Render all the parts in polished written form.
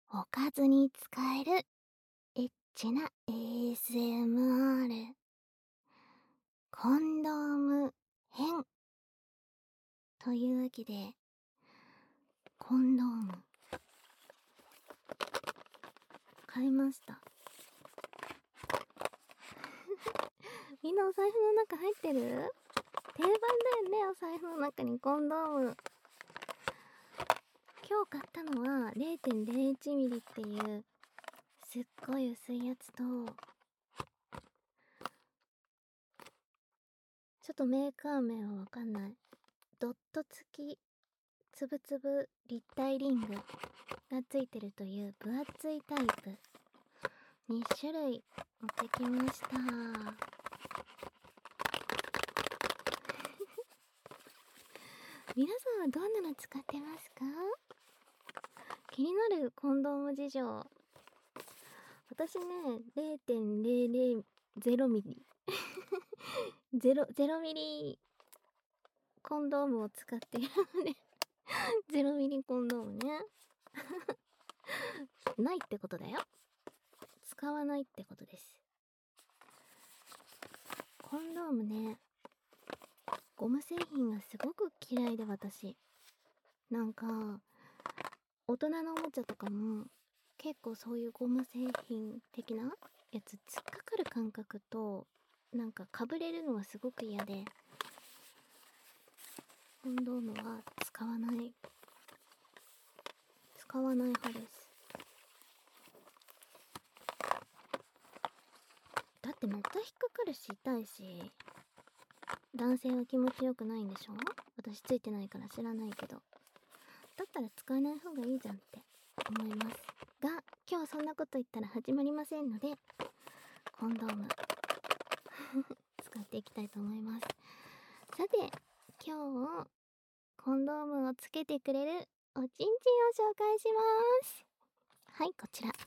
おかずに使えるエッチな ASMR コンドーム編というわけで、コンドーム買いました。みんなお財布の中入ってる？定番だよね、お財布の中にコンドーム。今日買ったのは 0.01 ミリっていうすっごい薄いやつと、ちょっとメーカー名はわかんない、ドット付きつぶつぶ立体リングがついてるという分厚いタイプ2種類持ってきました。皆さんはどんなの使ってますか？気になるコンドーム事情。私ね、0.000ミリ0ミリコンドームを使っているので0ミリコンドームねないってことだよ。使わないってことです。コンドームね、ゴム製品がすごく嫌いで、私なんか大人のおもちゃとかも結構そういうゴム製品的なやつ突っかかる感覚となんかかぶれるのがすごく嫌で、コンドームは使わない派です。だってまた引っかかるし痛いし、男性は気持ちよくないんでしょ？私ついてないから知らないけど、だったら使わない方がいいじゃんって思いますが、今日そんなこと言ったら始まりませんので、コンドーム使っていきたいと思います。さて、今日コンドームをつけてくれるおちんちんを紹介します。はい、こちら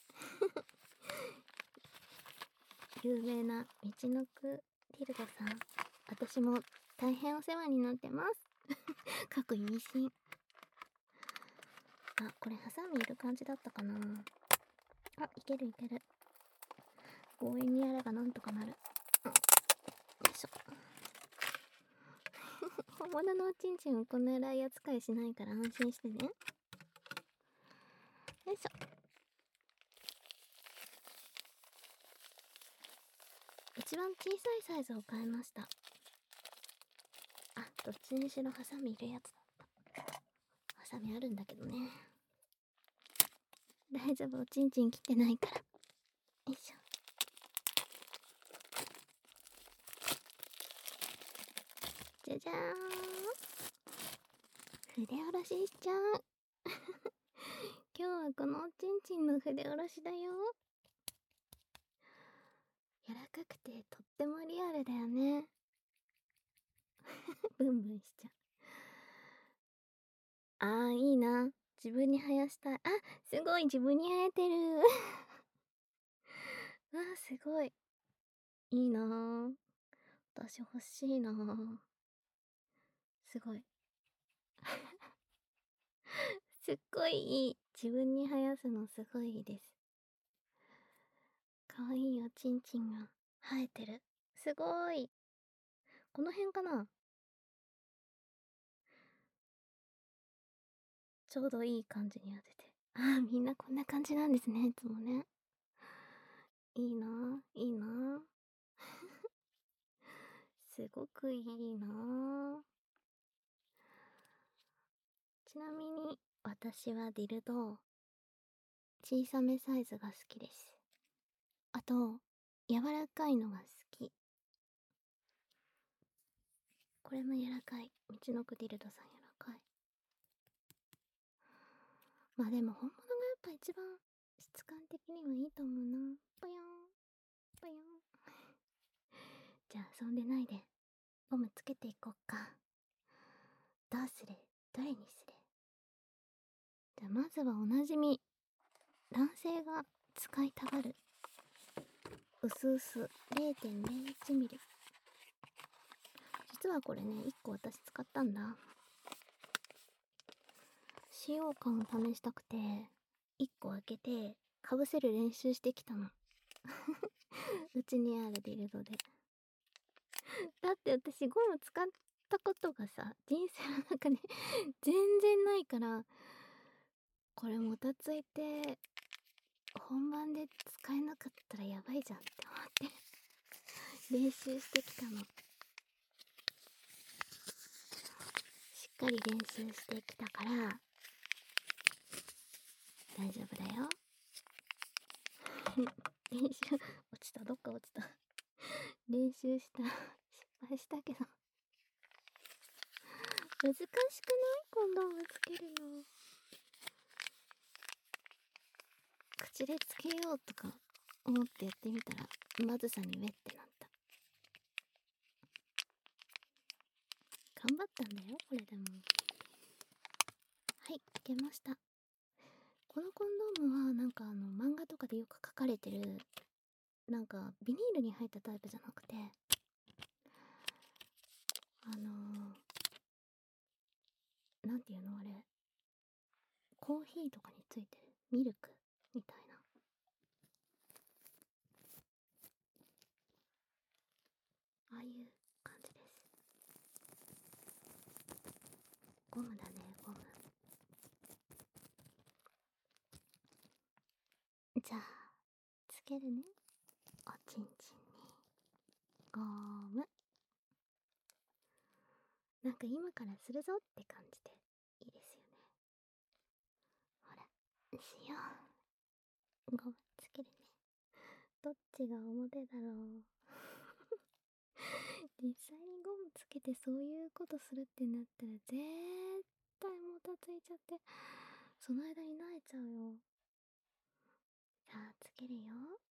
有名な道のくディルドさん、私も大変お世話になってますかく意味深。あ、これハサミいる感じだったかな。あ、いけるいける。強引にやればなんとかなる。よいしょ本物のおちんちんをこんな荒い扱いしないから安心してね。よいしょ。一番小さいサイズを買いました。あ、どっちにしろハサミいるやつだった。ハサミあるんだけどね。大丈夫、おちんちん切ってないから。よいしょ。じゃじゃーん。筆下ろししちゃう今日はこのおちんちんの筆下ろしだよ。柔らかくてとってもリアルだよねブンブンしちゃう。あー、いいな、自分に生やしたい。あ、すごい、自分に生えてるわあ、すごいいいな、私欲しいな、すごいすっごいいい。自分に生やすのすごいいいです。かわいいおちんちんが生えてる。すごい。この辺かな、ちょうどいい感じに当てて。あー、みんなこんな感じなんですね、いつもね。いいないいなすごくいいな。ちなみに私はディルド小さめサイズが好きです。あと柔らかいのが好き。これも柔らかい。道のくディルドさん柔らかい。まあでも本物がやっぱ一番質感的にはいいと思うな。ぽよんぽよんじゃあ遊んでないでゴムつけていこっか。どうする？どれにする？じゃあまずはおなじみ、男性が使いたがるうすうす 0.01 ミリ。実はこれね、1個私使ったんだ。使用感を試したくて 1個開けてかぶせる練習してきたの。うちにあるディルドで。だって私ゴム使ったことがさ、人生の中で全然ないから、これもたついて本番で使えなかったらやばいじゃんって思って練習してきたの。しっかり練習してきたから大丈夫だよ。練習落ちた、どっか落ちた。練習した失敗したけど難しくない？コンドームつけるの。口でつけようとか思ってやってみたらまずさにウェってなった。頑張ったんだよこれでも。はい、いけました。このコンドームはなんか漫画とかでよく書かれてる、なんかビニールに入ったタイプじゃなくて、なんていうのあれ、コーヒーとかについてるミルクみたいな、ああいう感じです。ゴムだね、ゴム。じゃあつけるね、おちんちんにゴム。なんか今からするぞって感じでいいですよね。ほら、しよう。ゴムつけるね。どっちが表だろう。実際にゴムつけてそういうことするってなったら絶対もたついちゃって、その間に慣れちゃうよ。さあつけるよ。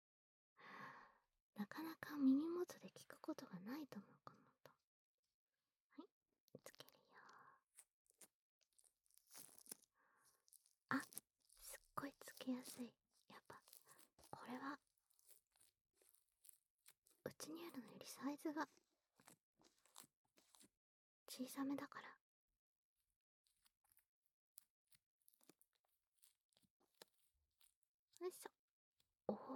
なかなか耳元で聞くことがないと思うかもと。はい、つけるよ。あ、すっごいつけやすい。やっぱこれはうちにあるのよりサイズが小さめだから。よいしょ。おお、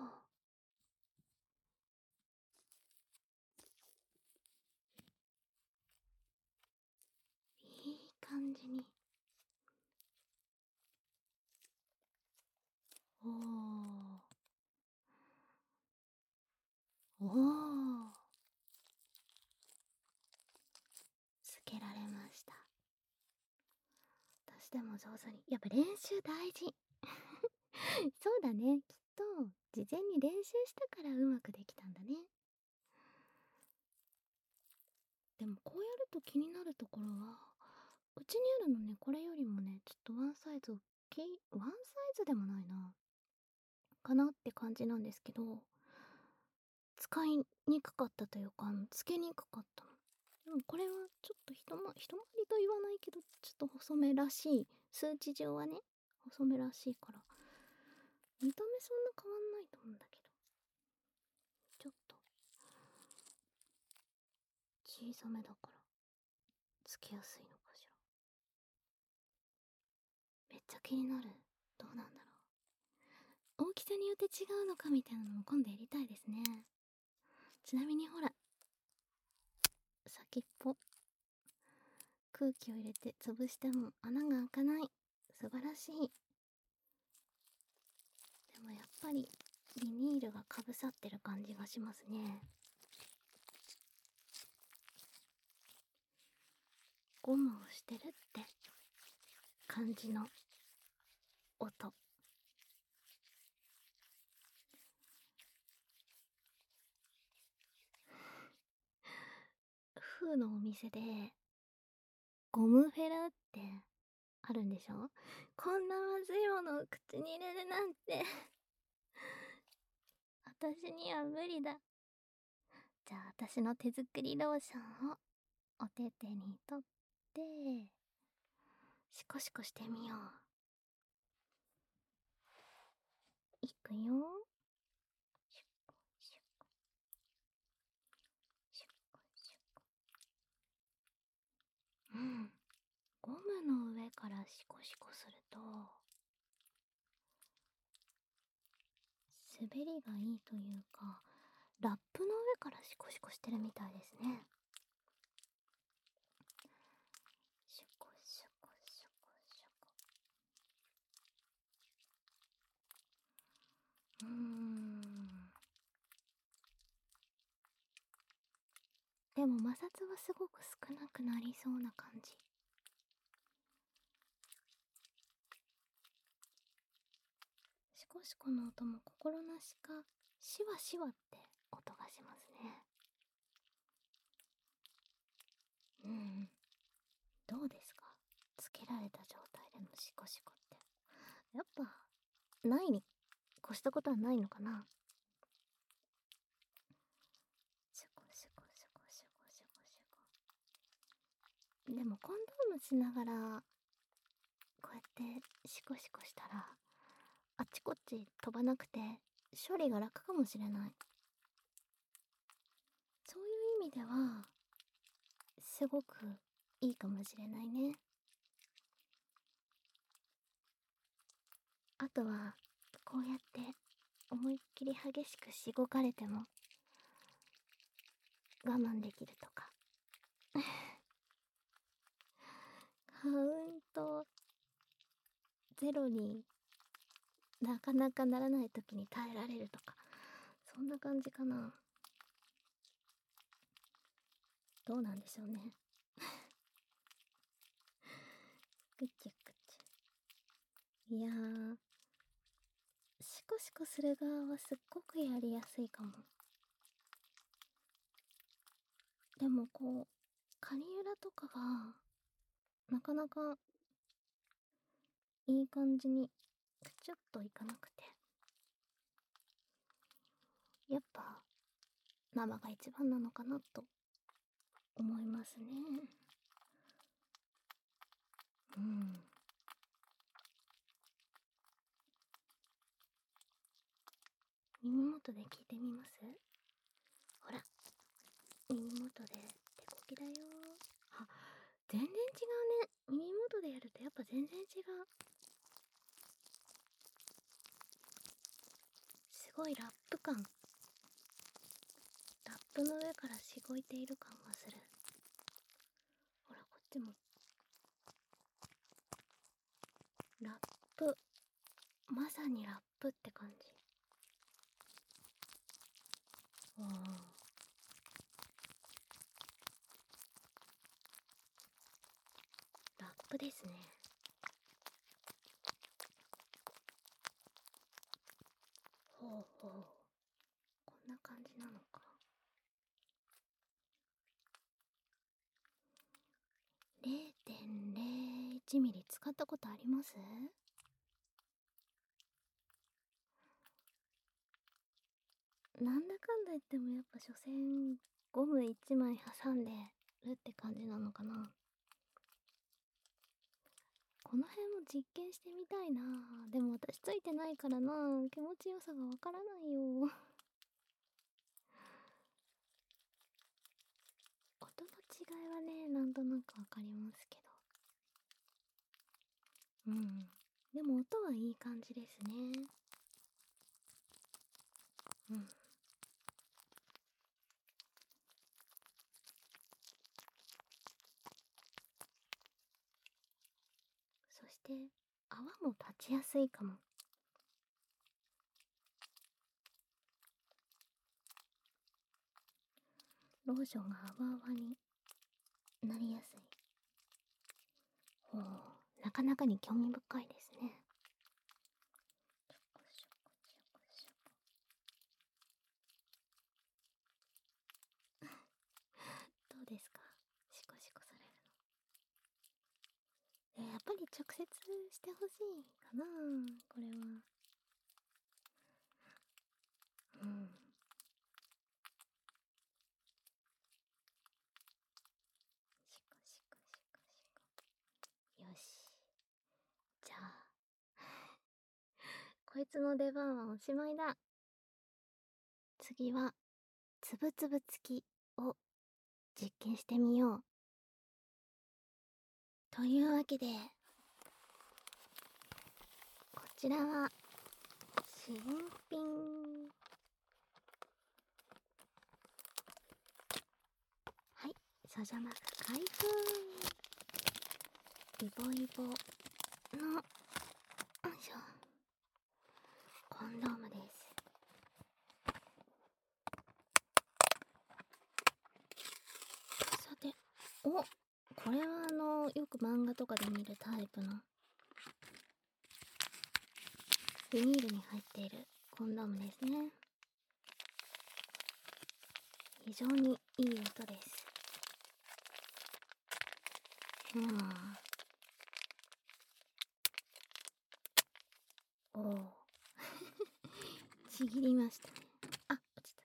いい感じに。おお、おお、つけられました。私でも上手に。やっぱ練習大事。そうだね、きっと事前に練習したからうまくできたんだね。でもこうやると気になるところは、うちにあるのね、これよりもねちょっとワンサイズ大きい、ワンサイズでもないなかなって感じなんですけど、使いにくかったというか、つけにくかったの。でもこれはちょっと一回りと言わないけど、ちょっと細めらしい、数値上はね細めらしいから、見た目そんな変わんないと思うんだけど、ちょっと小さめだからつけやすいのかしら。めっちゃ気になる。どうなんだろう。大きさによって違うのかみたいなのも今度やりたいですね。ちなみにほら、先っぽ空気を入れて潰しても穴が開かない、素晴らしい。でもやっぱりビニールがかぶさってる感じがしますね。ゴムをしてるって感じの音。フーのお店でゴムフェラってあるんでしょ。こんなまずいものを口に入れるなんて私には無理だ。じゃあ私の手作りローションをお手手に取ってシコシコしてみよう。いくよ。シュコシュコシュコシュコ。うん、ゴムの上からシコシコすると滑りがいいというか、ラップの上からシコシコしてるみたいですね。シュコシュコシュコシュコ。でも摩擦はすごく少なくなりそうな感じ。シコシコの音も心なしかシワシワって音がしますね。どうですか、つけられた状態でのシコシコって。やっぱないに越したことはないのかな。シュコシュコシュコシュコシュコシュコ。でもコンドームしながらこうやってシコシコしたらあっちこっち飛ばなくて処理が楽かもしれない。そういう意味ではすごくいいかもしれないね。あとはこうやって思いっきり激しくしごかれても我慢できるとかカウントゼロになかなかならない時に耐えられるとか、そんな感じかな。どうなんでしょうね。ぐちゅぐちゅ。いやー、シコシコする側はすっごくやりやすいかも。でもこうカニュラとかがなかなかいい感じにくちゅっといかなくて、やっぱ生が一番なのかなと思いますね。耳元で聞いてみます？ほら、耳元で手こきだよ。あ、全然違うね。耳元でやるとやっぱ全然違う。すごいラップ感。ラップの上からしごいている感がする。ほら、こっちも。ラップ。まさにラップって感じ。おー。ラップですね。ほうほう。こんな感じなのか。0.01 ミリ使ったことあります？なんだかんだ言ってもやっぱ所詮ゴム1枚挟んでるって感じなのかな。この辺も実験してみたいな。でも私ついてないからな、気持ちよさがわからないよ。音の違いはね、なんとなくわかりますけど。でも音はいい感じですね。そして泡も立ちやすいかも。ローションが泡々になりやすい。ほう、なかなかに興味深いですね。どうですか、シコシコされるの。やっぱり直接してほしいかな、これは。シコシコシコシコ。よし。じゃあ、こいつの出番はおしまいだ。次は、つぶつぶ付きを実験してみよう。というわけで、こちらは、 新品。はい、サジャマグ開封。イボイボの、よいしょ、コンドームです。さて、これはよく漫画とかで見るタイプのビニールに入っているコンドームですね。非常にいい音です。おおちぎりましたね。あ、落ちた。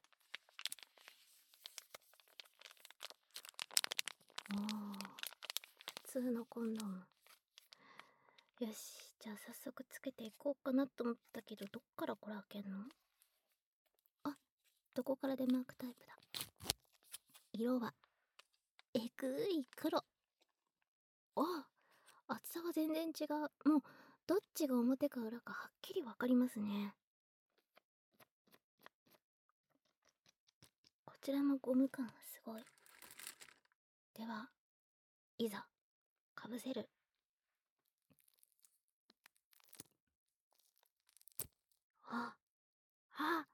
おお、普通のコンドーム。よし、じゃあ早速つけていこうかなと思ったけど、どっからこれ開けんの？あ、どこからでも開くタイプだ。色はえぐい黒。あ、厚さが全然違う。もうどっちが表か裏かはっきりわかりますね。こちらのゴム感はすごい。では、いざかぶせる。あ、あ、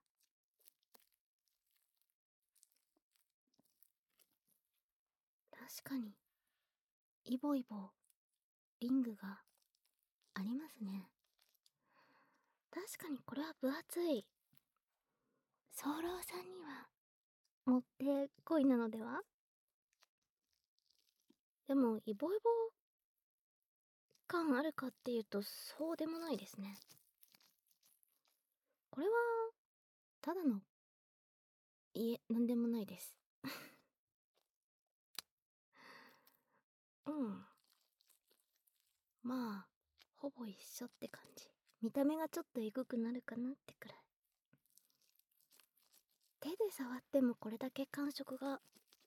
確かにイボイボリングがありますね。確かにこれは分厚い。早漏さんにはもってこいなのでは？でもイボイボ感あるかっていうとそうでもないですね。これはただの、いえ、なんでもないです。うん、まあほぼ一緒って感じ。見た目がちょっとエグくなるかなってくらい。手で触ってもこれだけ感触が、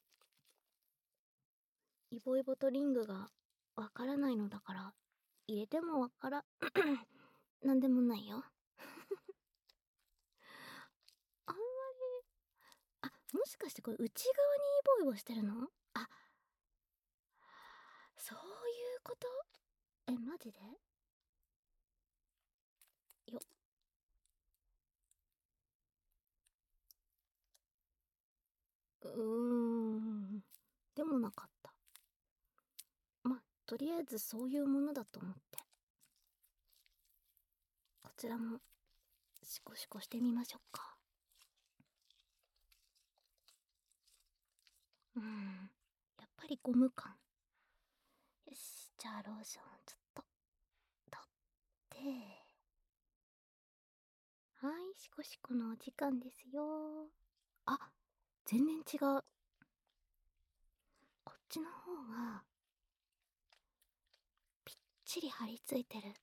イボイボとリングがわからないのだから、入れてもわからなんでもないよ。あんまり、あ、もしかしてこれ内側にイボイボしてるの？あ、そういうこと？え、マジで？よ、でもなかった。ま、とりあえずそういうものだと思って。こちらもシコシコしてみましょうか。やっぱりゴム感。よし、じゃあローションちょっと取って。はい、シコシコのお時間ですよ。あ、全然違う。こっちの方がぴっちり張り付いてる。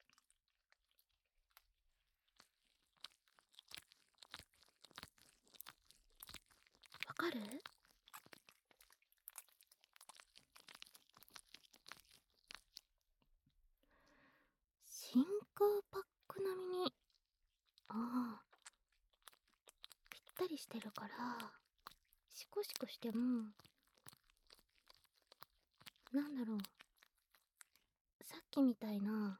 わかる？真空パック並みに、ああ、ぴったりしてるから、シコシコしても、なんだろう、さっきみたいな、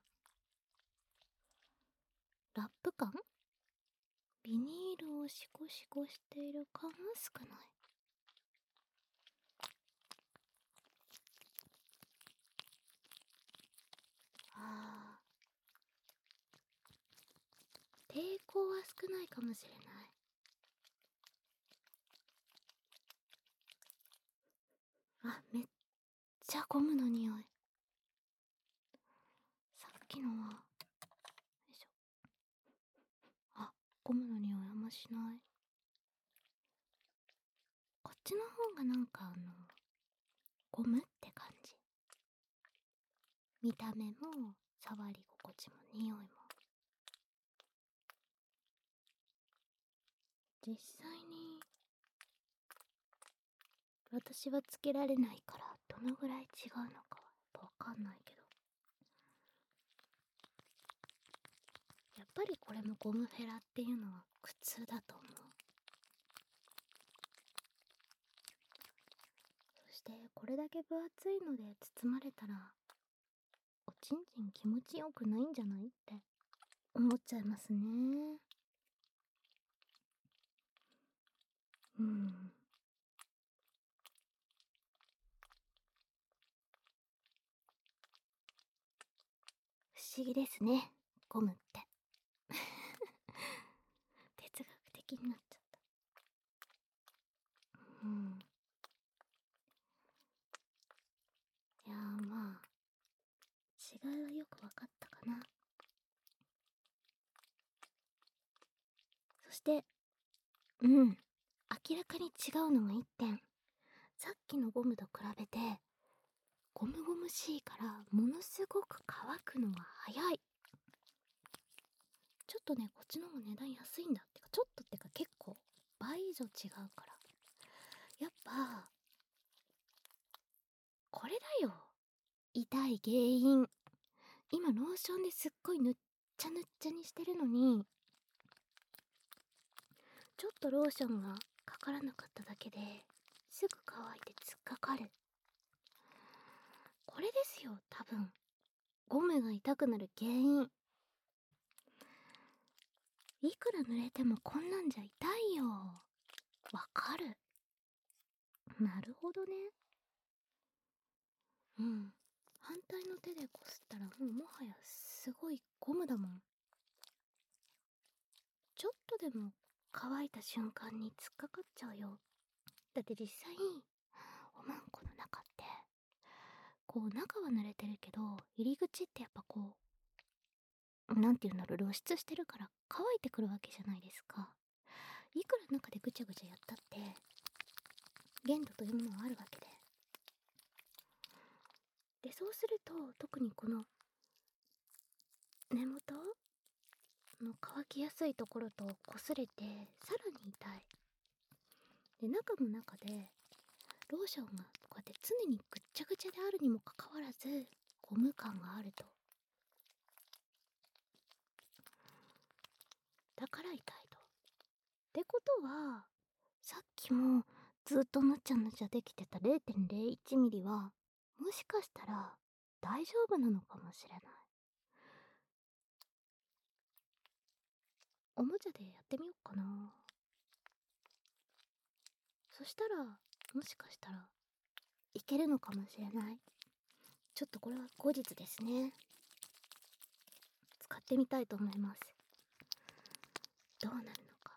ラップ感？ビニールをシコシコしている感は少ない。ああ、抵抗は少ないかもしれない。あ、めっちゃゴムの匂い。さっきのは、よいしょ。あ、ゴムの匂いあんましない。こっちの方がなんかゴムって感じ。見た目も、触り心地も、匂いも。実際に、私はつけられないから、どのぐらい違うのかはわかんないけど。やっぱりこれもゴムフェラっていうのは苦痛だと思う。そしてこれだけ分厚いので包まれたらおちんちん気持ちよくないんじゃないって思っちゃいますね。うん。不思議ですね、ゴムって。哲学的になっちゃった。うん。いやー、まあ違いはよくわかったかな。そして明らかに違うのが一点。さっきのゴムと比べてゴムゴムしいからものすごく乾くのが早い。ちょっとね、こっちの方が値段安いんだってか、ちょっとってか結構倍以上違うから、やっぱこれだよ、痛い原因。今ローションですっごいぬっちゃぬっちゃにしてるのに、ちょっとローションがかからなかっただけですぐ乾いて突っかかる。これですよ、多分ゴムが痛くなる原因。いくら濡れてもこんなんじゃ痛いよ。わかる。なるほどね。反対の手でこすったらもはやすごいゴムだもん。ちょっとでも乾いた瞬間に突っかかっちゃうよ。だって実際おまんこの中ってこう中は濡れてるけど入り口ってやっぱこうなんていうんだろう、露出してるから乾いてくるわけじゃないですか。いくら中でぐちゃぐちゃやったって限度というものはあるわけで、そうすると特にこの根元の乾きやすいところと擦れてさらに痛い。で、中も中でローションがこうやって常にぐっちゃぐちゃであるにもかかわらずゴム感があると、だから痛いと。ってことはさっきもずっとぬちゃぬちゃできてた 0.01 ミリはもしかしたら大丈夫なのかもしれない。おもちゃでやってみようかな。そしたらもしかしたらいけるのかもしれない。ちょっとこれは後日ですね。使ってみたいと思います。どうなるのか。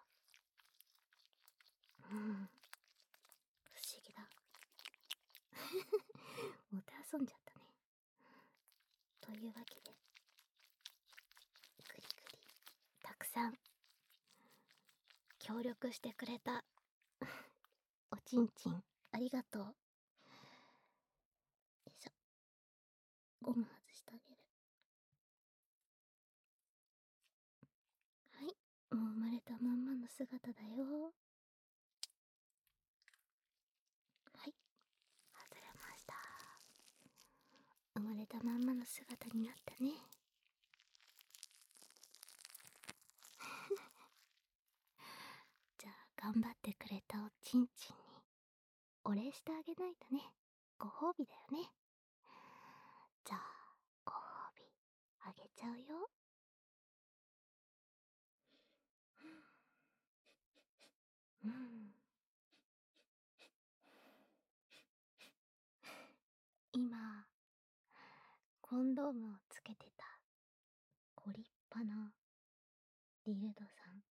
不思議だ。もて遊んじゃったね。というわけでグリグリたくさん協力してくれたおちんちんありがとう。よいしょ、ゴム外してあげる。はい、もう生まれたまんまの姿だよ。はい、外れました。生まれたまんまの姿になったね。じゃあ頑張ってくれたおちんちんにお礼してあげないとね。ご褒美だよね。じゃあご褒美あげちゃうよ。今コンドームをつけてたご立派なディルドさん。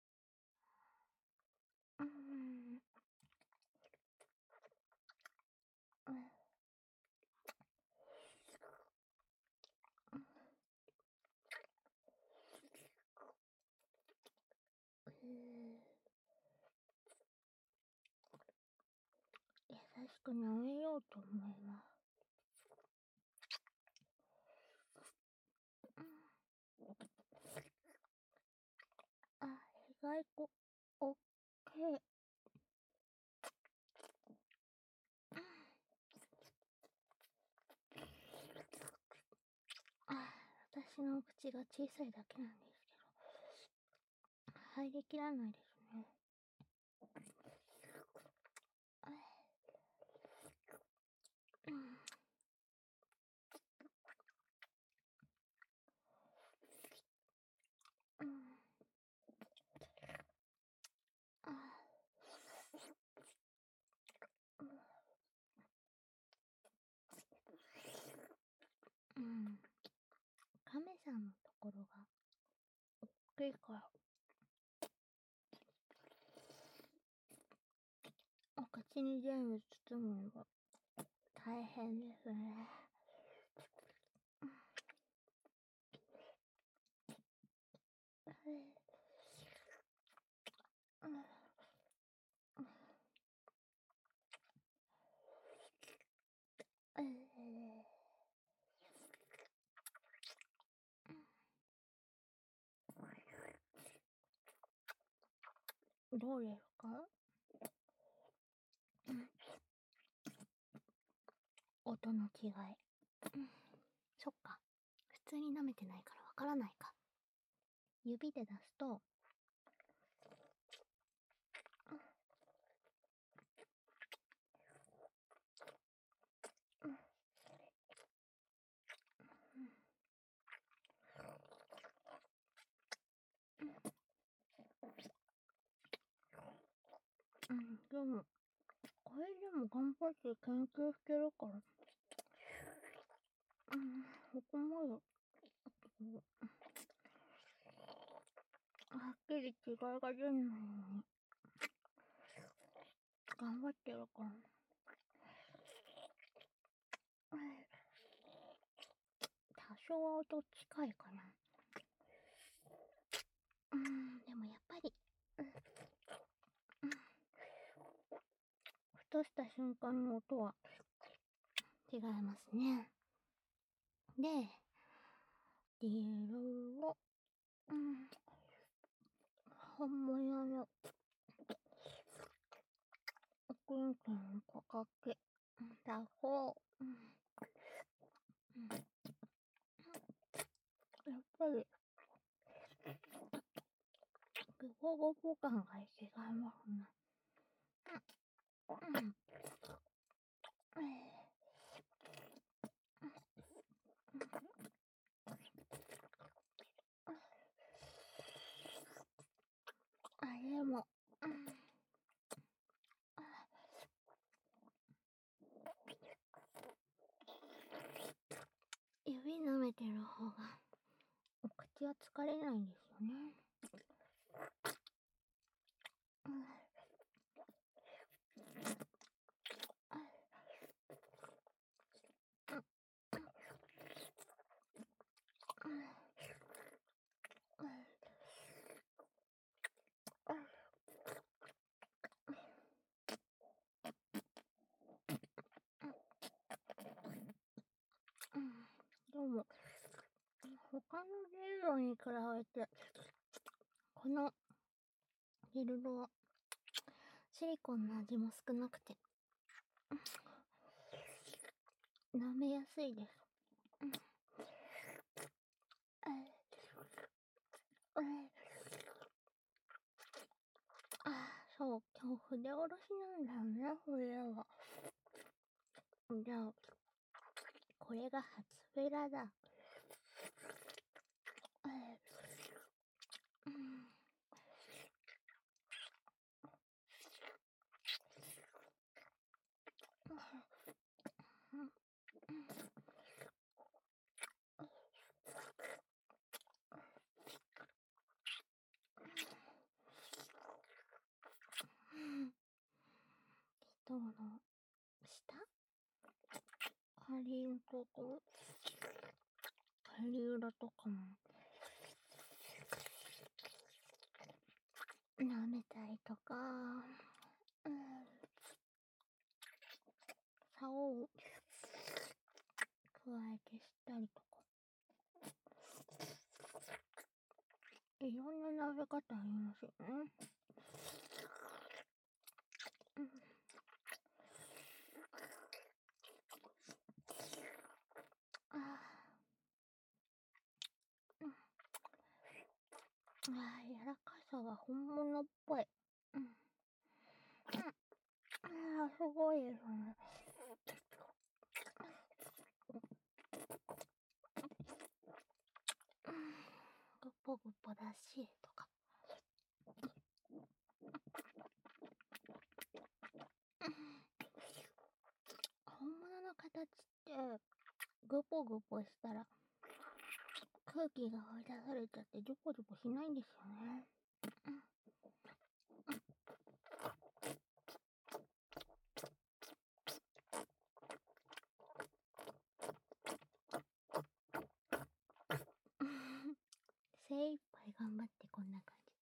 優しく舐めようと思います。あ、意外とおっけえ。あ、私の口が小さいだけなんですけど、 入りきらないですね。カメさんのところが大きいからお口に全部包むのが大変ですね。どうですか？音の違い。そっか。普通に舐めてないからわからないか。指で出すと、でも、これでも頑張って研究してるから、そこまで、はっきり違いが出ないのに、頑張ってるから。多少は音近いかな。でもやっぱり、ふとした瞬間の音は違いますね。で、リールを、本物の奥にかけた方、やっぱり、ゴボゴボ感が違いますね。でも、指舐めてる方がお口は疲れないんですよね。でも、他のジルドに比べて、このジルドはシリコンの味も少なくて、舐めやすいです。そう、今日筆下ろしなんだよね、筆は。じゃあ、これが初フェラだ。人の下？ハリのところ？ハリ裏とかも舐めたりとか、竿を加えてしたりとか、いろんな舐め方ありますよね。 柔らかさが本物っぽい。すごいですね。グポグポだしとか。本物の形ってグポグポしたら空気が追い出されちゃってジョポジョポしないんですよね。精一杯頑張ってこんな感じ。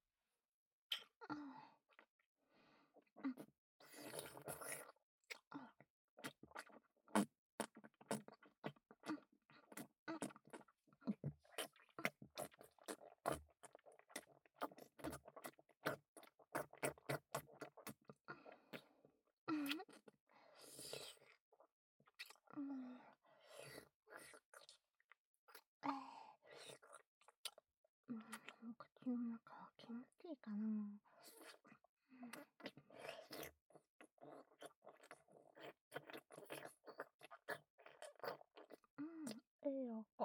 口の中は気持ちいいかな。いいよ。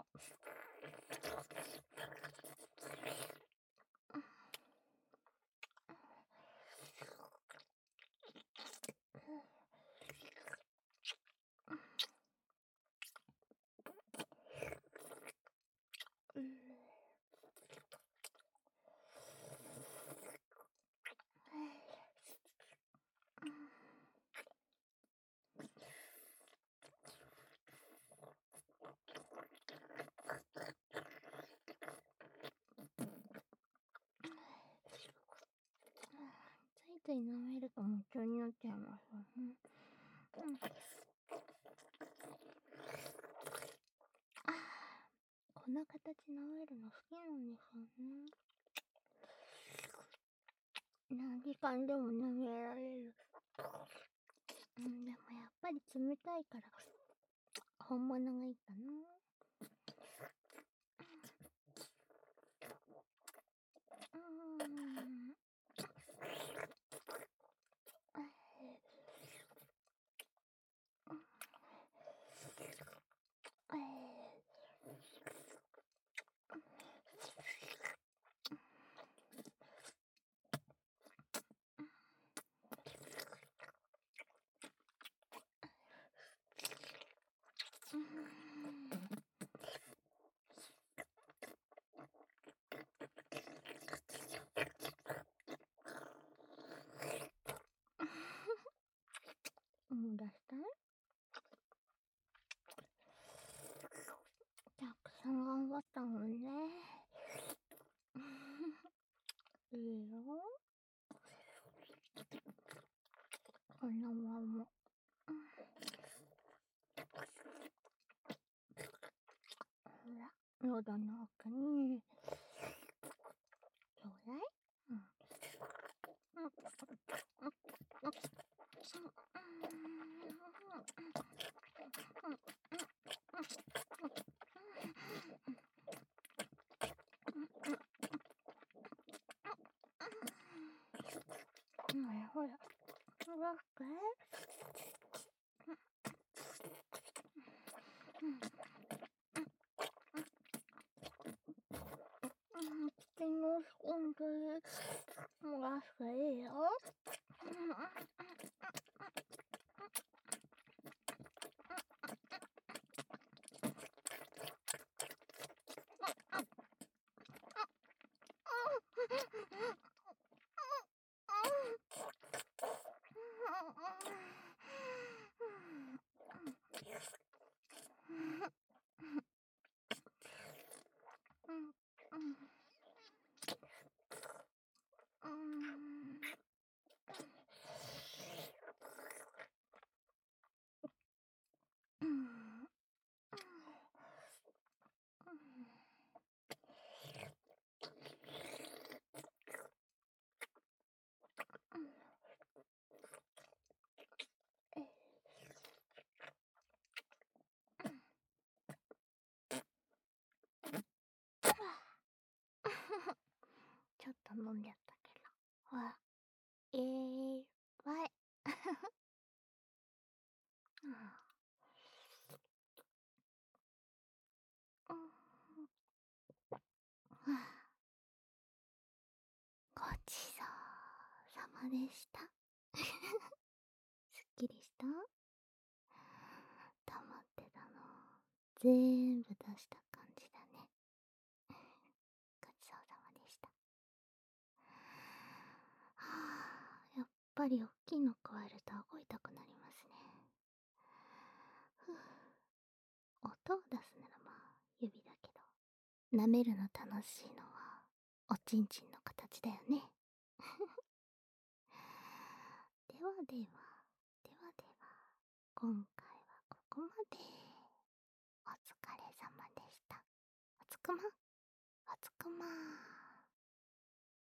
ついつい舐めると夢中になっちゃいますよね。この形舐めるの好きなんですよね。何時間でも舐められる。でもやっぱり冷たいから本物がいいかな。もう出したい？たくさん頑張ったもんね。いいよ。このまま。ほら、喉の奥に。ちょうだい。ほら、ほら、口のスコンでもらすがいいよ。 飲んじゃったけど。わ、わい。うんごちそうさまでした。すっきりした？溜まってたの全部出した感じだね。ごちそうさまでした。はあ、やっぱり大きいの加えると顎痛くなりますね。ふう、音を出すならまあ指だけど、舐めるの楽しいのはおちんちんの形だよね。ではでは、ではでは、今回はここまで。お疲れ様でした。おつくま、おつくまー。